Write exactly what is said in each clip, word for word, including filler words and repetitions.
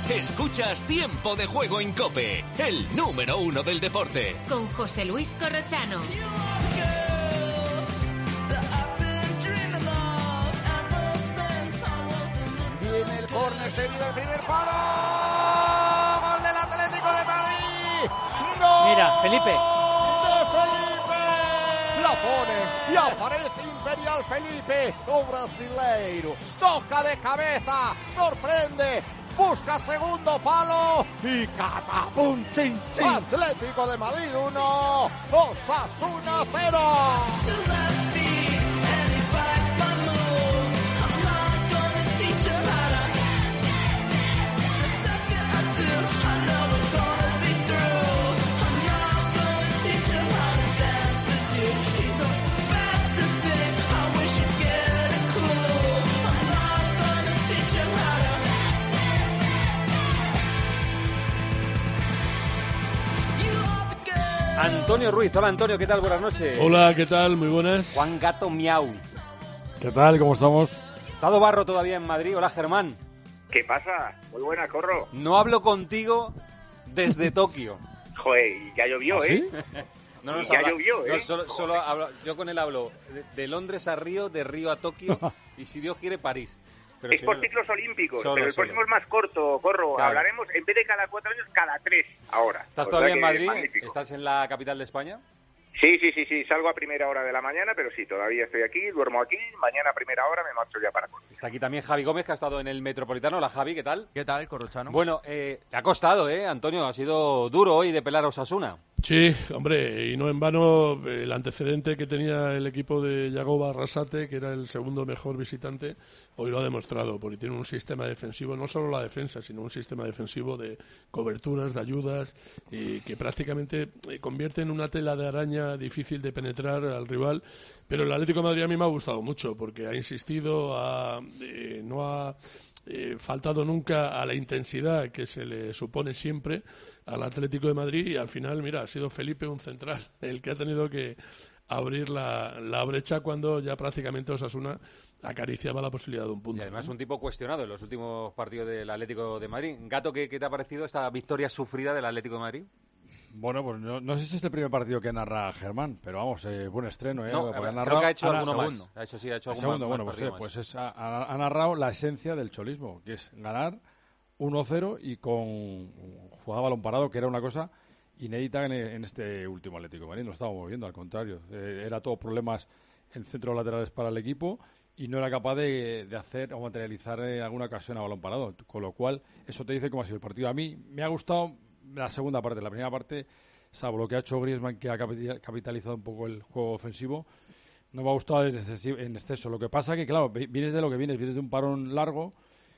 Escuchas Tiempo de Juego en COPE, el número uno del deporte. Con José Luis Corrochano. Viene el córner, seguido el primer palo. ¡Gol del Atlético de Madrid! ¡Gol! Mira, Felipe. ¡De Felipe! La pone y aparece Imperial Felipe, o brasileiro. Toca de cabeza, sorprende. Busca segundo palo y catapum, chin, chin. Atlético de Madrid uno, Osasuna cero. Antonio Ruiz, hola Antonio, ¿qué tal? Buenas noches. Hola, ¿qué tal? Muy buenas. Juan Gato Miau. ¿Qué tal? ¿Cómo estamos? ¿Estado Barro todavía en Madrid? Hola Germán. ¿Qué pasa? Muy buena, Corro. No hablo contigo desde Tokio. Joder, y ya llovió, ¿Ah, ¿eh? sí? No nos ya habla... llovió, ¿eh? No, solo, solo hablo... Yo con él hablo de, de Londres a Río, de Río a Tokio y si Dios quiere París. Pero es si por no... ciclos olímpicos, solo, pero el solo. próximo es más corto, Corro. Claro. Hablaremos, en vez de cada cuatro años, cada tres ahora. ¿Estás O todavía sea en que Madrid? magnífico. ¿Estás en la capital de España? Sí, sí, sí, sí. Salgo a primera hora de la mañana, pero sí, todavía estoy aquí, duermo aquí. Mañana a primera hora me marcho ya para Córdoba. Está aquí también Javi Gómez, que ha estado en el Metropolitano. Hola Javi, ¿qué tal? ¿Qué tal, Corrochano? Bueno, eh, te ha costado, ¿eh, Antonio? Ha sido duro hoy de pelar a Osasuna. Sí, hombre, y no en vano el antecedente que tenía el equipo de Yagoba Arrasate, que era el segundo mejor visitante, hoy lo ha demostrado, porque tiene un sistema defensivo, no solo la defensa, sino un sistema defensivo de coberturas, de ayudas, y que prácticamente convierte en una tela de araña difícil de penetrar al rival. Pero el Atlético de Madrid a mí me ha gustado mucho, porque ha insistido, ha, eh, no ha eh, faltado nunca a la intensidad que se le supone siempre al Atlético de Madrid, y al final, mira, ha sido Felipe un central el que ha tenido que abrir la, la brecha cuando ya prácticamente Osasuna acariciaba la posibilidad de un punto. Y además un tipo cuestionado en los últimos partidos del Atlético de Madrid. Gato, ¿qué, qué te ha parecido esta victoria sufrida del Atlético de Madrid? Bueno, pues no, no sé si es el primer partido que narra Germán, pero vamos, eh, buen estreno, ¿eh? No, Porque creo ha narrado, que ha hecho ha alguno segundo. más. Ha hecho, sí, ha hecho El alguno segundo, más, bueno, más pues, eh, más. pues es, ha, ha- ha narrado la esencia del cholismo, que es ganar uno cero y con jugada balón parado, que era una cosa inédita en, en este último Atlético de Madrid. No estábamos viendo, al contrario. Eh, era todo problemas en centros laterales para el equipo y no era capaz de, de hacer o materializar eh, alguna ocasión a balón parado. Con lo cual, eso te dice cómo ha sido el partido. A mí me ha gustado la segunda parte. La primera parte, salvo lo que ha hecho Griezmann, que ha capi- capitalizado un poco el juego ofensivo, no me ha gustado en excesi- en exceso. Lo que pasa que, claro, vi- vienes de lo que vienes, vienes de un parón largo,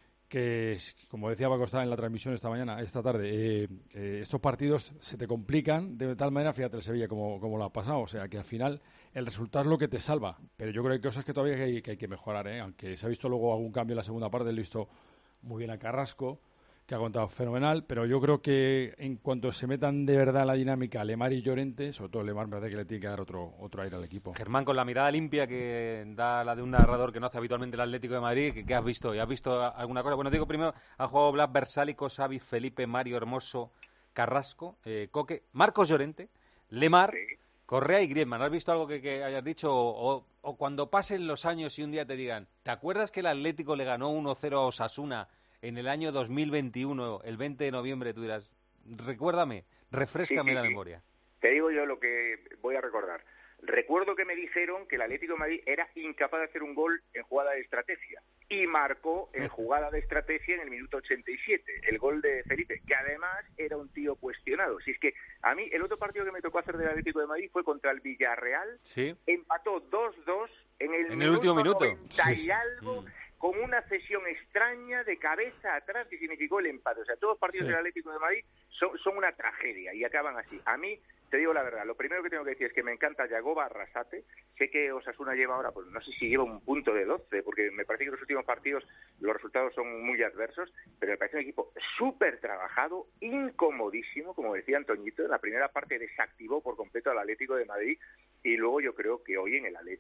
que, es- como decía Paco Estaba en la transmisión esta mañana, esta tarde, eh, eh, estos partidos se te complican de tal manera, fíjate el Sevilla como, como lo ha pasado, o sea que al final el resultado es lo que te salva, pero yo creo que hay cosas que todavía hay, que hay que mejorar, ¿eh? Aunque se ha visto luego algún cambio en la segunda parte, lo he visto muy bien a Carrasco, que ha contado fenomenal, pero yo creo que en cuanto se metan de verdad en la dinámica Lemar y Llorente, sobre todo Lemar me parece que le tiene que dar otro, otro aire al equipo. Germán, con la mirada limpia que da la de un narrador que no hace habitualmente el Atlético de Madrid, ¿qué, qué has visto? ¿Y has visto alguna cosa? Bueno, digo primero, ha jugado Blas Versálico, Xavi, Felipe, Mario Hermoso, Carrasco, eh, Coque, Marcos Llorente, Lemar, Correa y Griezmann. ¿Has visto algo que, que hayas dicho? O, o, o cuando pasen los años y un día te digan, ¿te acuerdas que el Atlético le ganó uno cero a Osasuna en el año dos mil veintiuno, el veinte de noviembre? Tú dirás, recuérdame, refréscame Sí, sí, la sí. memoria. Te digo yo lo que voy a recordar. Recuerdo que me dijeron que el Atlético de Madrid era incapaz de hacer un gol en jugada de estrategia y marcó en jugada de estrategia en el minuto ochenta y siete, el gol de Felipe, que además era un tío cuestionado. Si es que a mí el otro partido que me tocó hacer del Atlético de Madrid fue contra el Villarreal, Sí. empató dos dos en el, En el último minuto. noventa Sí. y algo, Mm. con una cesión extraña de cabeza atrás que significó el empate. O sea, todos los partidos Sí. del Atlético de Madrid son, son una tragedia y acaban así. A mí, te digo la verdad, lo primero que tengo que decir es que me encanta Yagoba Arrasate. Sé que Osasuna lleva ahora, pues no sé si lleva un punto de doce, porque me parece que los últimos partidos los resultados son muy adversos, pero me parece un equipo súper trabajado, incomodísimo, como decía Antoñito. En la primera parte desactivó por completo al Atlético de Madrid y luego yo creo que hoy en el Atleti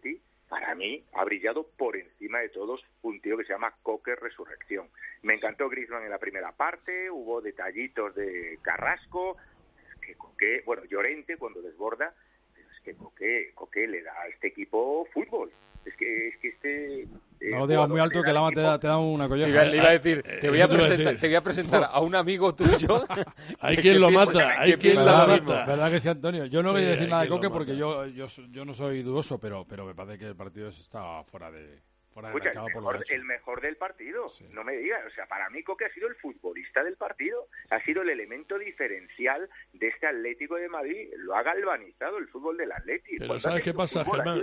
para mí ha brillado por encima de todos un tío que se llama Coque Resurrección. Me encantó Griezmann en la primera parte, hubo detallitos de Carrasco, que Coque, bueno, Llorente cuando desborda, pero es que Coque, Coque le da a este equipo fútbol. Es que, es que este... Eh, no lo digas muy alto que Lama te da, te da una colleja. Le iba a decir, te voy a, presentar, te voy a presentar a un amigo tuyo. Hay quien lo mata, hay quien lo mata. ¿Verdad que sí, Antonio? Yo no sí, voy a decir nada de Coque porque mata. yo, yo yo no soy dudoso, pero pero me parece que el partido está fuera de fuera de Escucha, mercado el, por mejor, lo que ha hecho. el mejor del partido, Sí. no me digas, o sea, para mí Coque ha sido el futbolista del partido, ha sido el elemento diferencial de este Atlético de Madrid, lo ha galvanizado el fútbol del Atlético. Pero ¿sabes qué pasa, Germán?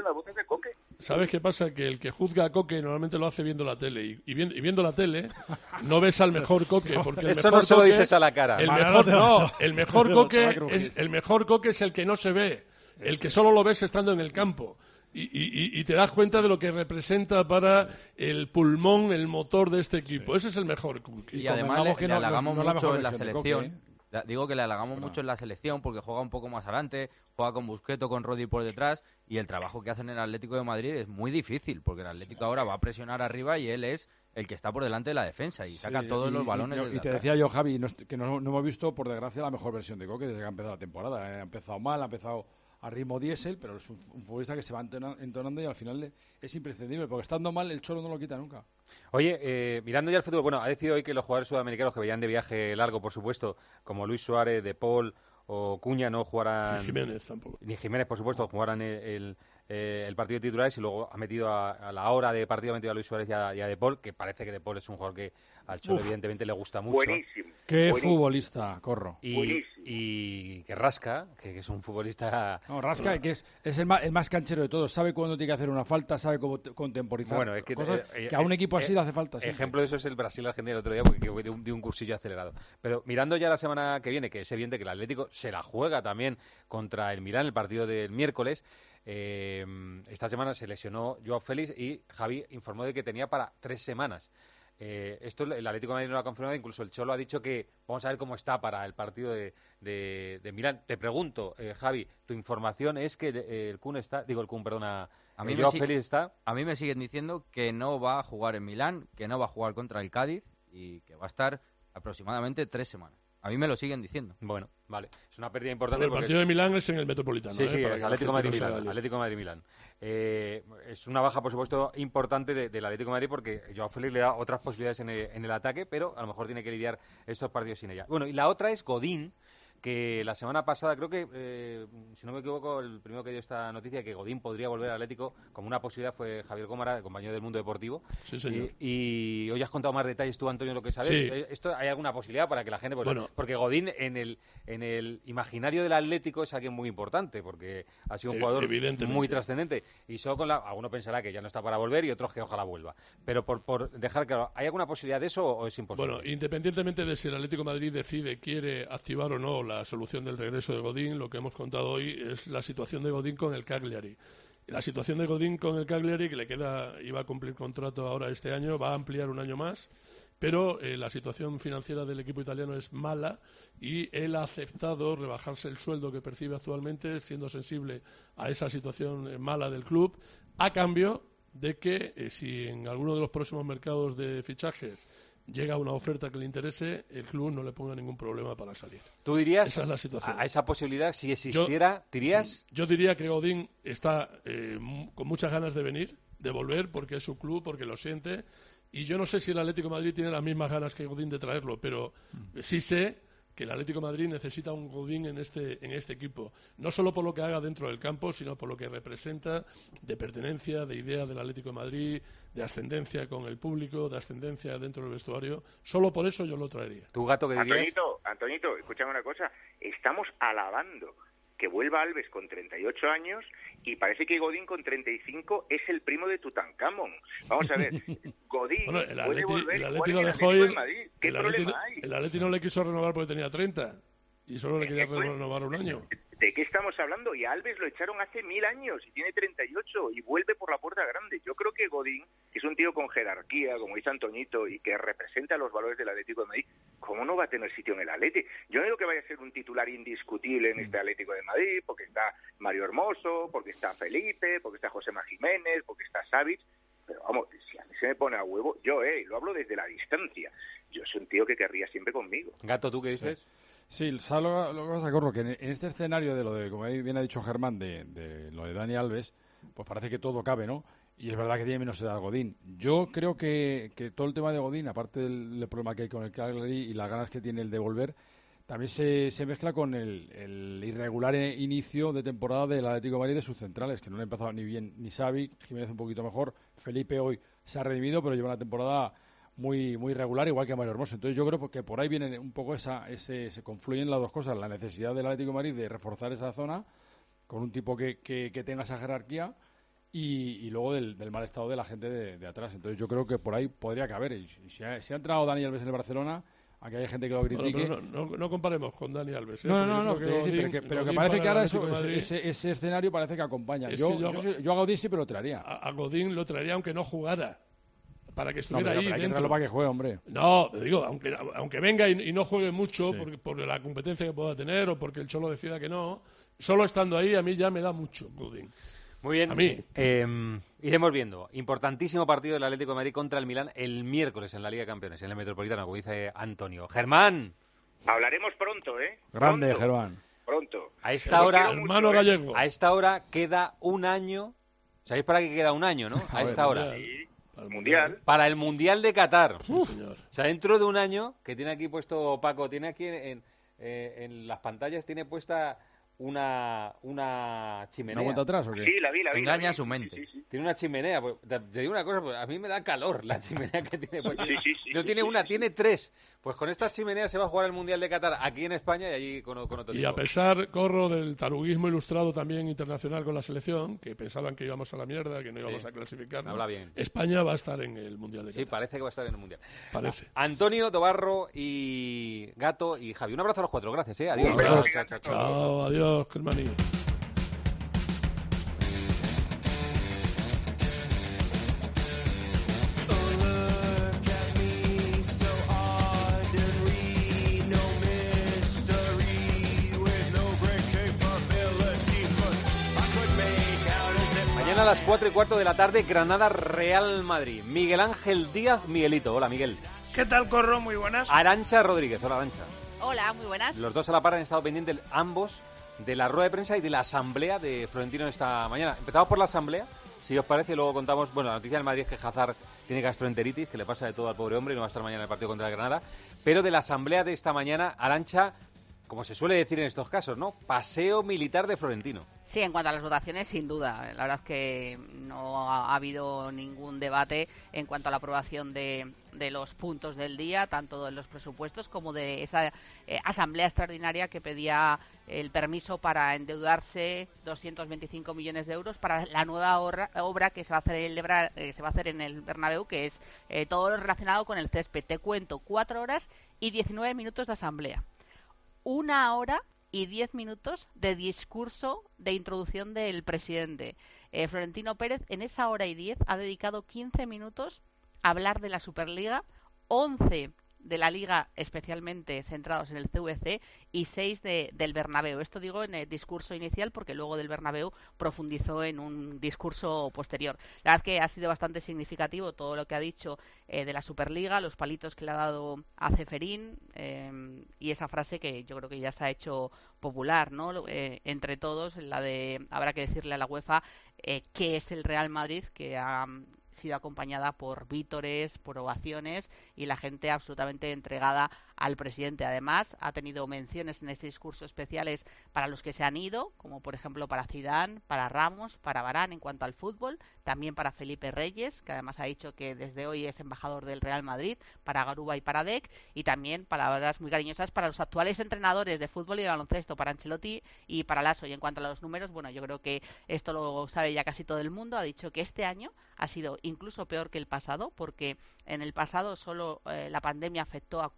¿Sabes qué pasa? Que el que juzga a Coque normalmente lo hace viendo la tele, y, y, viendo, y viendo la tele no ves al mejor Coque, porque el Eso mejor no se lo Coque, dices a la cara. El Manolo mejor, te va- no, el mejor te va a Coque crujir. es, el mejor Coque es el que no se ve, el que solo lo ves estando en el campo. Y, y, y te das cuenta de lo que representa para el pulmón, el motor de este equipo. Sí. Ese es el mejor Coque. Y además le, convengamos que le no- halagamos no es la mucho mejor en la versión de selección. Coque, ¿eh? La- Digo que le halagamos Pero- mucho en la selección porque juega un poco más adelante, juega con Busquets, con Rodri por detrás, y el trabajo que hacen en el Atlético de Madrid es muy difícil, porque el Atlético ahora va a presionar arriba y él es el que está por delante de la defensa y saca Sí, todos y- los y- balones. Y, desde y te atrás. decía yo, Javi, no est- que no, no hemos visto, por desgracia, la mejor versión de Coque desde que ha empezado la temporada. ¿eh? Ha empezado mal, ha empezado a ritmo diésel, pero es un, un futbolista que se va entona- entonando y al final le- es imprescindible, porque estando mal el Cholo no lo quita nunca. Oye, eh, mirando ya el fútbol, bueno, ha decidido hoy que los jugadores sudamericanos que vayan de viaje largo, por supuesto, como Luis Suárez, De Paul o Cuña, no jugarán... Y Jiménez tampoco. Ni Jiménez, por supuesto, jugarán el, el, eh, el partido de titulares y luego ha metido a, a la hora de partido ha metido a Luis Suárez y a, y a De Paul, que parece que De Paul es un jugador que al Cholo Uf. evidentemente le gusta mucho. Buenísimo. Qué buenísimo. futbolista, Corro. Y, Buenísimo. y que Rasca, que, que es un futbolista... No, Rasca, que es, es el, más, el más canchero de todos, sabe cuándo tiene que hacer una falta, sabe cómo te- contemporizar Bueno, es que, cosas eh, que a un eh, equipo así eh, le hace falta. siempre. Ejemplo de eso es el Brasil-Argentina el otro día, porque que de un, de un cursillo acelerado. Pero mirando ya la semana que viene, que es evidente que el Atlético se la juega también contra el Milán, el partido del miércoles. Eh, esta semana se lesionó Joao Félix y Javi informó de que tenía para tres semanas. Eh, esto el Atlético de Madrid no lo ha confirmado, incluso el Cholo ha dicho que vamos a ver cómo está para el partido de, de, de Milán. Te pregunto, eh, Javi, tu información es que eh, el Kun está, digo el Kun, perdona, A mí eh, me Joao si- Félix está. A mí me siguen diciendo que no va a jugar en Milán, que no va a jugar contra el Cádiz y que va a estar aproximadamente tres semanas. A mí me lo siguen diciendo. Bueno, vale, es una pérdida Bueno, importante. el porque partido de Milán es en el Metropolitano. Sí, ¿eh? sí, Para es que la Atlético gente no se Madrid-Milán. haga lío. Atlético Madrid-Milán. Eh, es una baja, por supuesto, importante de- del Atlético de Madrid porque Joao Félix le da otras posibilidades en el, en el ataque, pero a lo mejor tiene que lidiar estos partidos sin ella. Bueno, y la otra es Godín, que la semana pasada, creo que, eh, si no me equivoco, el primero que dio esta noticia, que Godín podría volver al Atlético, como una posibilidad fue Javier Gómara, el compañero del Mundo Deportivo. Sí, señor. Y, y hoy has contado más detalles tú, Antonio, lo que sabes. Sí. Eh, ¿Esto hay alguna posibilidad para que la gente... Pues, Bueno. porque Godín en el, en el imaginario del Atlético es alguien muy importante, porque ha sido un E- jugador evidentemente. muy trascendente. Y solo con la... Alguno pensará que ya no está para volver y otros que ojalá vuelva. Pero por, por dejar claro, ¿hay alguna posibilidad de eso o es imposible? Bueno, independientemente de si el Atlético de Madrid decide, quiere activar o no la solución del regreso de Godín, lo que hemos contado hoy es la situación de Godín con el Cagliari. La situación de Godín con el Cagliari, que le queda, iba a cumplir contrato ahora este año, va a ampliar un año más, pero eh, la situación financiera del equipo italiano es mala y él ha aceptado rebajarse el sueldo que percibe actualmente, siendo sensible a esa situación eh, mala del club, a cambio de que eh, si en alguno de los próximos mercados de fichajes llega una oferta que le interese, el club no le ponga ningún problema para salir. ¿Tú dirías Esa es la situación. a, a esa posibilidad, si existiera, dirías? Yo diría que Godín está eh, mu- con muchas ganas de venir, de volver, porque es su club, porque lo siente. Y yo no sé si el Atlético de Madrid tiene las mismas ganas que Godín de traerlo, pero sí sé que el Atlético de Madrid necesita un Godín en este, en este equipo. No solo por lo que haga dentro del campo, sino por lo que representa de pertenencia, de idea del Atlético de Madrid, de ascendencia con el público, de ascendencia dentro del vestuario. Solo por eso yo lo traería. ¿Tu gato qué dirías? Antonito, Antonito, escúchame una cosa. Estamos alabando que vuelva Alves con treinta y ocho años y parece que Godín con treinta y cinco es el primo de Tutankamón. Vamos a ver, Godín Bueno, el puede Atleti, volver el y Atleti jugar lo en el dejó Atlético ir. de Madrid. ¿Qué El Atleti, problema hay? el Atleti no le quiso renovar porque tenía treinta. Y solo le quería renovar un año. ¿De qué estamos hablando? Y a Alves lo echaron hace mil años y tiene treinta y ocho y vuelve por la puerta grande. Yo creo que Godín, que es un tío con jerarquía, como dice Antoñito, y que representa los valores del Atlético de Madrid, ¿cómo no va a tener sitio en el Atlético? Yo no digo que vaya a ser un titular indiscutible en este Atlético de Madrid, porque está Mario Hermoso, porque está Felipe, porque está Josema Jiménez, porque está Savic, pero vamos, si a mí se me pone a huevo, yo, eh, lo hablo desde la distancia, yo soy un tío que querría siempre conmigo. Gato, ¿tú qué dices? Sí. Sí, ¿sabes lo, lo que pasa, Corro? Que en, en este escenario de lo de, como bien ha dicho Germán, de, de lo de Dani Alves, pues parece que todo cabe, ¿no? Y es verdad que tiene menos edad Godín. Yo creo que, que todo el tema de Godín, aparte del, del problema que hay con el Cagliari y las ganas que tiene el de volver, también se, se mezcla con el, el irregular inicio de temporada del Atlético de Madrid de sus centrales, que no le ha empezado ni bien ni Xavi, Jiménez un poquito mejor, Felipe hoy se ha redimido, pero lleva una temporada muy muy regular, igual que Mario Hermoso. Entonces yo creo que por ahí viene un poco esa ese se confluyen las dos cosas, la necesidad del Atlético de Madrid de reforzar esa zona con un tipo que, que, que tenga esa jerarquía y, y luego del, del mal estado de la gente de, de atrás. Entonces yo creo que por ahí podría caber. Y, y si, ha, si ha entrado Dani Alves en el Barcelona, aquí hay gente que lo critique. Bueno, pero no, no, no comparemos con Dani Alves. ¿eh? No, no, no, no que Godín, Godín, pero que, pero que Godín parece que ahora eso, eso, ese, ese escenario parece que acompaña. Yo, que yo, yo, yo, yo a Godín sí, pero lo traería. A, a Godín lo traería aunque no jugara. Para que estuviera no, pero, ahí pero hay dentro. que para que juegue, hombre. No, te digo, aunque, aunque venga y, y no juegue mucho Sí. por, por la competencia que pueda tener o porque el Cholo decida que no, solo estando ahí a mí ya me da mucho, Godín. Muy bien. A mí. Eh, iremos viendo. Importantísimo partido del Atlético de Madrid contra el Milán el miércoles en la Liga de Campeones, en el Metropolitano, como dice Antonio. Germán. Hablaremos pronto, ¿eh? Grande, Pronto. Germán. Pronto. A esta hora, Hermano gallego. a esta hora queda un año. ¿Sabéis para qué queda un año, no? A A esta ver, hora. Mundial. Al Mundial. Para el Mundial de Qatar. Sí, señor. O sea, dentro de un año, que tiene aquí puesto Paco, tiene aquí en, eh, en las pantallas, tiene puesta una, una chimenea. ¿Una vuelta atrás o qué? Sí, la vi, la vi. la Engaña vi. a su mente. Sí, sí, sí. Tiene una chimenea. Pues, te, te digo una cosa, pues, a mí me da calor la chimenea que tiene. Pues, Sí, sí, sí, no sí, tiene sí, una, sí. tiene tres. Pues con estas chimeneas se va a jugar el Mundial de Qatar aquí en España y allí con, con otro Y tipo. a pesar, Corro, del taruguismo ilustrado también internacional con la selección, que pensaban que íbamos a la mierda, que no íbamos Sí. a clasificar, Habla bien. España va a estar en el Mundial de Sí, Qatar. parece que va a estar en el Mundial. Parece. Antonio, Tobarro y Gato y Javi. Un abrazo a los cuatro. Gracias, ¿eh? Adiós. Un beso. Chao, chao, chao. Chao, adiós, Germani. Mañana a las cuatro y cuarto de la tarde, Granada Real Madrid. Miguel Ángel Díaz, Miguelito. Hola, Miguel. ¿Qué tal, Corro? Muy buenas. Arancha Rodríguez. Hola, Arancha. Hola, muy buenas. Los dos a la par han estado pendientes ambos de la rueda de prensa y de la asamblea de Florentino esta mañana. Empezamos por la asamblea, si os parece, y luego contamos, bueno, la noticia del Madrid es que Hazard tiene gastroenteritis, que le pasa de todo al pobre hombre y no va a estar mañana en el partido contra el Granada, pero de la asamblea de esta mañana, Arancha, como se suele decir en estos casos, ¿no? Paseo militar de Florentino. Sí, en cuanto a las votaciones, sin duda. La verdad es que no ha, ha habido ningún debate en cuanto a la aprobación de, de los puntos del día, tanto de los presupuestos como de esa eh, asamblea extraordinaria que pedía el permiso para endeudarse doscientos veinticinco millones de euros para la nueva obra, obra que se va a celebrar, eh, se va a hacer en el Bernabéu, que es eh, todo lo relacionado con el césped. Te cuento, cuatro horas y diecinueve minutos de asamblea. Una hora y diez minutos de discurso de introducción del presidente. Eh, Florentino Pérez en esa hora y diez ha dedicado quince minutos a hablar de la Superliga, once de la Liga especialmente centrados en el C V C y seis de, del Bernabéu. Esto digo en el discurso inicial porque luego del Bernabéu profundizó en un discurso posterior. La verdad es que ha sido bastante significativo todo lo que ha dicho eh, de la Superliga, los palitos que le ha dado a Ceferín eh, y esa frase que yo creo que ya se ha hecho popular, ¿no? Eh, entre todos, la de habrá que decirle a la UEFA eh, qué es el Real Madrid, que ha sido acompañada por vítores, por ovaciones y la gente absolutamente entregada al presidente. Además, ha tenido menciones en ese discurso especiales para los que se han ido, como por ejemplo para Zidane, para Ramos, para Varane en cuanto al fútbol, también para Felipe Reyes, que además ha dicho que desde hoy es embajador del Real Madrid, para Garuba y para Dec, y también palabras muy cariñosas para los actuales entrenadores de fútbol y de baloncesto, para Ancelotti y para Lasso. Y en cuanto a los números, bueno, yo creo que esto lo sabe ya casi todo el mundo. Ha dicho que este año ha sido incluso peor que el pasado, porque en el pasado solo eh, la pandemia afectó a cuatro meses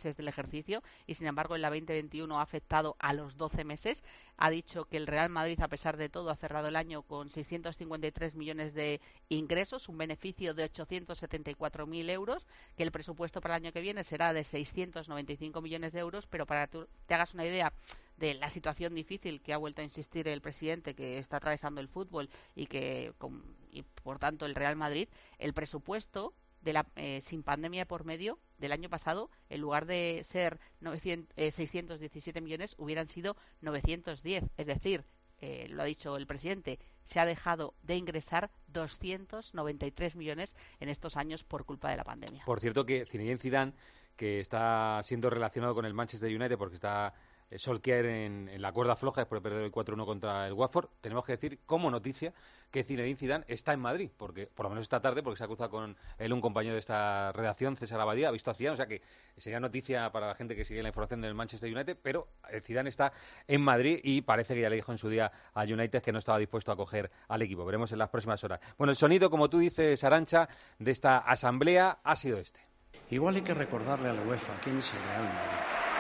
meses del ejercicio y sin embargo en la veinte veintiuno ha afectado a los doce meses. Ha dicho que el Real Madrid, a pesar de todo, ha cerrado el año con seiscientos cincuenta y tres millones de ingresos, un beneficio de ochocientos setenta y cuatro mil euros, que el presupuesto para el año que viene será de seiscientos noventa y cinco millones de euros, pero para que te hagas una idea de la situación difícil que ha vuelto a insistir el presidente, que está atravesando el fútbol y que con, y por tanto el Real Madrid, el presupuesto de la eh, sin pandemia por medio del año pasado, en lugar de ser novecientos, eh, seiscientos diecisiete millones, hubieran sido novecientos diez, es decir, eh, lo ha dicho el presidente, se ha dejado de ingresar doscientos noventa y tres millones en estos años por culpa de la pandemia. Por cierto que Zinedine Zidane, que está siendo relacionado con el Manchester United porque está Solskjaer en, en la cuerda floja después de perder el cuatro uno contra el Watford, tenemos que decir como noticia que Zinedine Zidane está en Madrid, porque por lo menos esta tarde, porque se ha cruzado con él un compañero de esta redacción, César Abadía, ha visto a Zidane, o sea que sería noticia para la gente que sigue la información del Manchester United, pero Zidane está en Madrid y parece que ya le dijo en su día a United que no estaba dispuesto a acoger al equipo. Veremos en las próximas horas. Bueno, el sonido, como tú dices, Arantxa, de esta asamblea ha sido este. Igual hay que recordarle a la UEFA quién es el Real Madrid.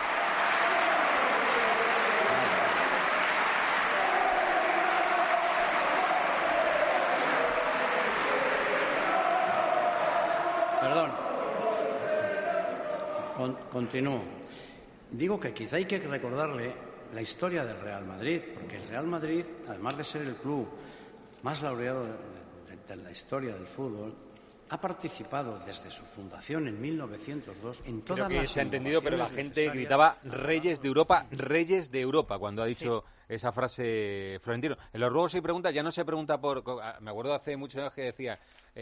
Perdón. Con, continúo. Digo que quizá hay que recordarle la historia del Real Madrid, porque el Real Madrid, además de ser el club más laureado de, de, de la historia del fútbol, ha participado desde su fundación en mil novecientos dos en todas las... Creo que se ha entendido, pero la gente gritaba Reyes de Europa, Reyes de Europa, cuando ha dicho sí. esa frase Florentino. En los ruegos y preguntas ya no se pregunta por... Me acuerdo hace muchos años que decía,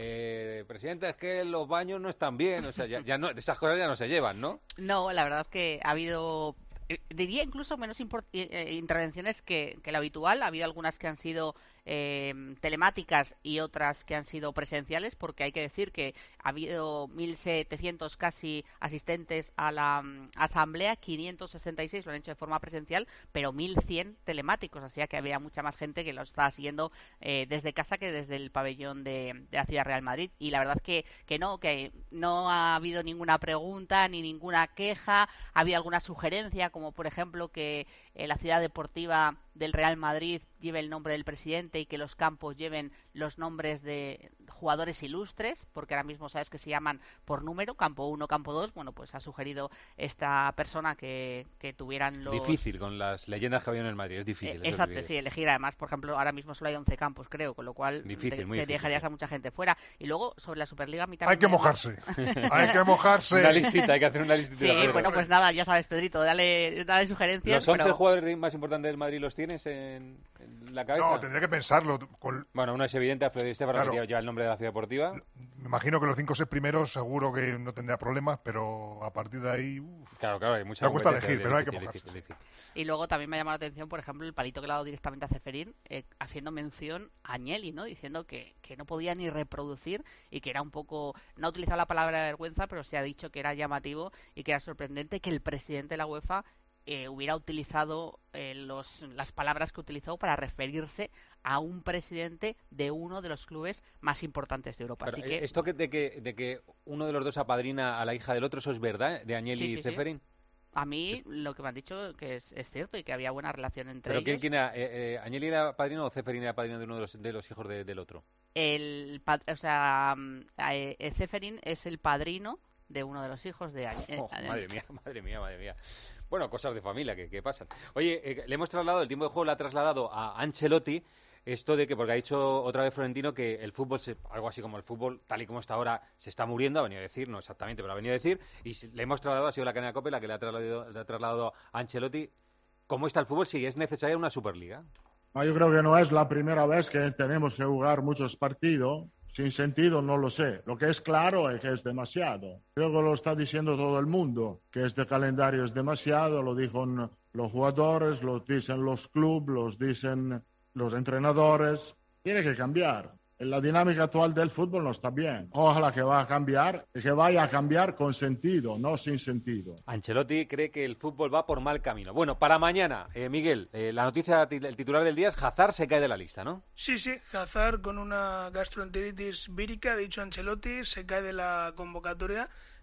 eh, presidente, es que los baños no están bien, o sea, ya, ya no, esas cosas ya no se llevan, ¿no? No, la verdad es que ha habido... diría incluso menos import- eh, intervenciones que, que lo habitual. Ha habido algunas que han sido eh, telemáticas y otras que han sido presenciales, porque hay que decir que ha habido mil setecientos casi asistentes a la um, asamblea, quinientos sesenta y seis lo han hecho de forma presencial, pero mil cien telemáticos, así que había mucha más gente que lo estaba siguiendo eh, desde casa que desde el pabellón de, de la Ciudad Real Madrid. Y la verdad que, que no, que no ha habido ninguna pregunta ni ninguna queja. Había alguna sugerencia, como por ejemplo que eh, la ciudad deportiva del Real Madrid lleve el nombre del presidente y que los campos lleven los nombres de jugadores ilustres, porque ahora mismo sabes que se llaman por número, campo uno, campo dos. Bueno, pues ha sugerido esta persona que, que tuvieran los... Difícil, con las leyendas que había en el Madrid, es difícil. Eh, exacto, es sí, elegir además, por ejemplo, ahora mismo solo hay once campos, creo, con lo cual difícil, te, muy te difícil, dejarías sí. a mucha gente fuera. Y luego, sobre la Superliga... Mi hay que mojarse, hay que mojarse. Una listita, hay que hacer una listita. Sí, bueno, pues nada, ya sabes, Pedrito, dale, dale sugerencias. ¿Los once pero... jugadores más importantes del Madrid los tienes en, en la cabeza? No, tendría que pensarlo. Con... Bueno, uno es evidente, Alfredo Di Stéfano, claro. que lleva el nombre de la ciudad deportiva. Me imagino que los cinco o seis primeros seguro que no tendría problemas, pero a partir de ahí... Uf, claro, claro, hay mucha me cuesta competencia, elegir, pero hay que difícil, mojarse. difícil, difícil. Y luego también me ha llamado la atención, por ejemplo, el palito que le ha dado directamente a Ceferín, eh, haciendo mención a Agnelli, ¿no? Diciendo que, que no podía ni reproducir y que era un poco... No ha utilizado la palabra vergüenza, pero se ha dicho que era llamativo y que era sorprendente que el presidente de la UEFA eh, hubiera utilizado eh, los, las palabras que utilizó para referirse a un presidente de uno de los clubes más importantes de Europa. Pero, Así que... ¿Esto que, de, que, de que uno de los dos apadrina a la hija del otro, eso es verdad, de Agnelli sí, sí, y Ceferín? Sí. A mí es... lo que me han dicho que es, es cierto y que había buena relación entre ¿Pero ellos. quién, quién era? Eh, eh, ¿Agnelli era padrino o Ceferín era padrino de uno de los, de los hijos de, del otro? El, o sea, eh, Ceferín es el padrino de uno de los hijos de Agnelli. Oh, madre mía, madre mía, madre mía. Bueno, cosas de familia que, que pasan. Oye, eh, le hemos trasladado, el tiempo de juego le ha trasladado a Ancelotti esto de que, porque ha dicho otra vez Florentino que el fútbol, se, algo así como el fútbol, tal y como está ahora, se está muriendo, ha venido a decir, no exactamente, pero ha venido a decir, y le hemos trasladado, ha sido la cadena COPE la que le ha trasladado, le ha trasladado a Ancelotti, ¿cómo está el fútbol? Si es necesaria una Superliga. Yo creo que no es la primera vez que tenemos que jugar muchos partidos. Sin sentido, no lo sé. Lo que es claro es que es demasiado. Creo que lo está diciendo todo el mundo, que este calendario es demasiado. Lo dicen los jugadores, lo dicen los clubes, los dicen los entrenadores. Tiene que cambiar. La dinámica actual del fútbol no está bien. Ojalá que vaya a cambiar, y que vaya a cambiar con sentido, no sin sentido. Ancelotti cree que el fútbol va por mal camino. Bueno, para mañana, eh, Miguel, eh, la noticia, el titular del día es Hazard se cae de la lista, ¿no? Sí, sí, Hazard con una gastroenteritis vírica, ha dicho Ancelotti, se cae de la convocatoria.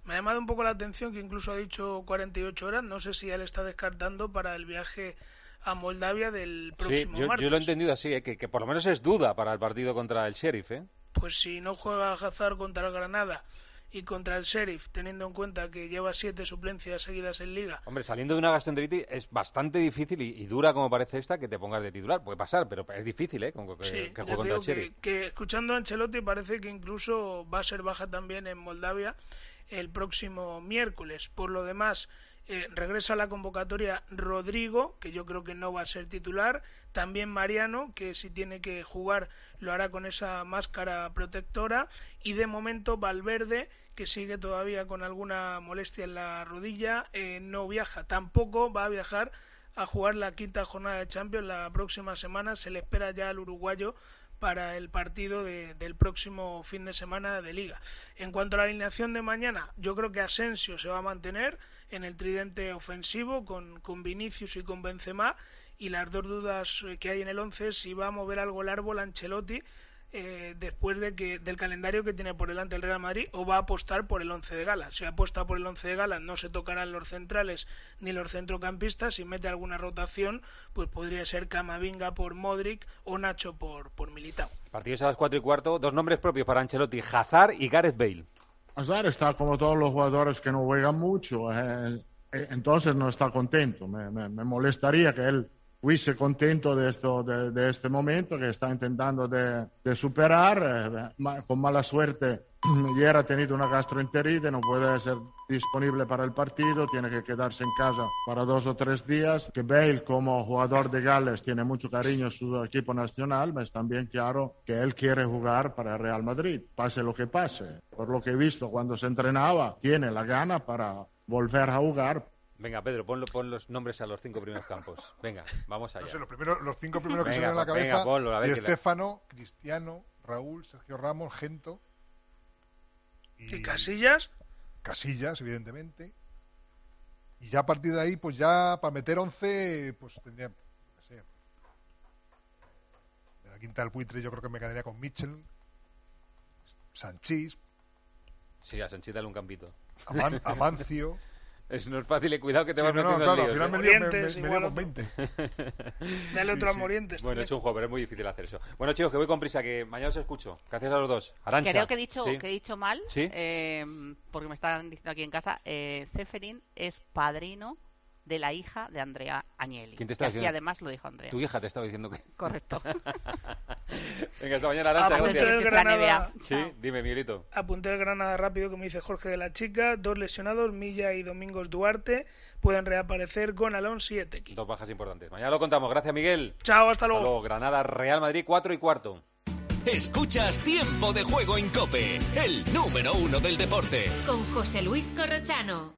Me ha llamado un poco la atención que incluso ha dicho cuarenta y ocho horas. No sé si él está descartando para el viaje a Moldavia del próximo sí, yo, martes. yo lo he entendido así, ¿eh? que, que por lo menos es duda para el partido contra el Sheriff. ¿eh? Pues si no juega Hazard contra el Granada y contra el Sheriff, teniendo en cuenta que lleva siete suplencias seguidas en Liga. Hombre, saliendo de una gastroenteritis es bastante difícil y, y dura como parece esta que te pongas de titular. Puede pasar, pero es difícil, ¿eh? Como que, Sí, que ya juegue contra el te digo Sheriff. que, que escuchando a Ancelotti parece que incluso va a ser baja también en Moldavia el próximo miércoles. Por lo demás, eh, regresa a la convocatoria Rodrigo, que yo creo que no va a ser titular, también Mariano, que si tiene que jugar lo hará con esa máscara protectora, y de momento Valverde, que sigue todavía con alguna molestia en la rodilla, eh, no viaja, tampoco va a viajar a jugar la quinta jornada de Champions la próxima semana. Se le espera ya al uruguayo para el partido de, del próximo fin de semana de Liga. En cuanto a la alineación de mañana, yo creo que Asensio se va a mantener en el tridente ofensivo con, con Vinicius y con Benzema, y las dos dudas que hay en el once es si va a mover algo el árbol Ancelotti eh, después de que del calendario que tiene por delante el Real Madrid, o va a apostar por el once de gala. Si apuesta por el once de gala, no se tocarán los centrales ni los centrocampistas. Si mete alguna rotación, pues podría ser Camavinga por Modric o Nacho por, por Militao. Partidos a las cuatro y cuarto, dos nombres propios para Ancelotti, Hazard y Gareth Bale. Hazard está como todos los jugadores que no juegan mucho, eh, eh, entonces no está contento. Me, me, me molestaría que él fuese contento de, esto, de, de este momento que está intentando de, de superar. Eh, ma, con mala suerte, ya ha tenido una gastroenteritis, no puede ser disponible para el partido, tiene que quedarse en casa para dos o tres días. Que Bale, como jugador de Gales, tiene mucho cariño a su equipo nacional, pero es también claro que él quiere jugar para el Real Madrid, pase lo que pase. Por lo que he visto cuando se entrenaba, tiene la gana para volver a jugar. Venga, Pedro, pon, pon los nombres a los cinco primeros campos. Venga, vamos allá. No sé, los, primeros, los cinco primeros que venga, se ven en la cabeza, venga, ponlo, a ver, Di que la- Stéfano, Cristiano, Raúl, Sergio Ramos, Gento. ¿Y, ¿Y Casillas? Casillas, evidentemente. Y ya a partir de ahí, pues ya para meter once, pues tendría, no sé, de la quinta del buitre yo creo que me quedaría con Mitchell, Sanchís, Sí, a Sanchís dale un campito. Aman- Amancio. Es, no es fácil, eh, cuidado que te Sí, vas no, no, metiendo claro, en al líos, final ¿eh? me lío- me- Morientes, me- me igual lío con otro. veinte. Dale Sí, otro a sí. Morientes. Bueno, también. es un juego, pero es muy difícil hacer eso. Bueno, chicos, que voy con prisa, que mañana os escucho. Gracias a los dos. Arantxa. Creo que he dicho, ¿Sí? que he dicho mal, ¿Sí? eh, porque me están diciendo aquí en casa, eh, Ceferín es padrino de la hija de Andrea Agnelli. ¿Quién te que está así diciendo? además lo dijo Andrea. Tu hija te estaba diciendo que... Correcto. Venga, hasta mañana, Arantxa, Apunté gracias. el Granada, Sí, dime, Miguelito. apunté el Granada rápido, como dice Jorge de la Chica. Dos lesionados, Milla y Domingos Duarte. Pueden reaparecer con Alonso y Etequi. Dos bajas importantes. Mañana lo contamos. Gracias, Miguel. Chao, hasta Hasta luego. luego. Granada, Real Madrid, cuatro y cuarto. Escuchas Tiempo de Juego en COPE, el número uno del deporte. Con José Luis Corrochano.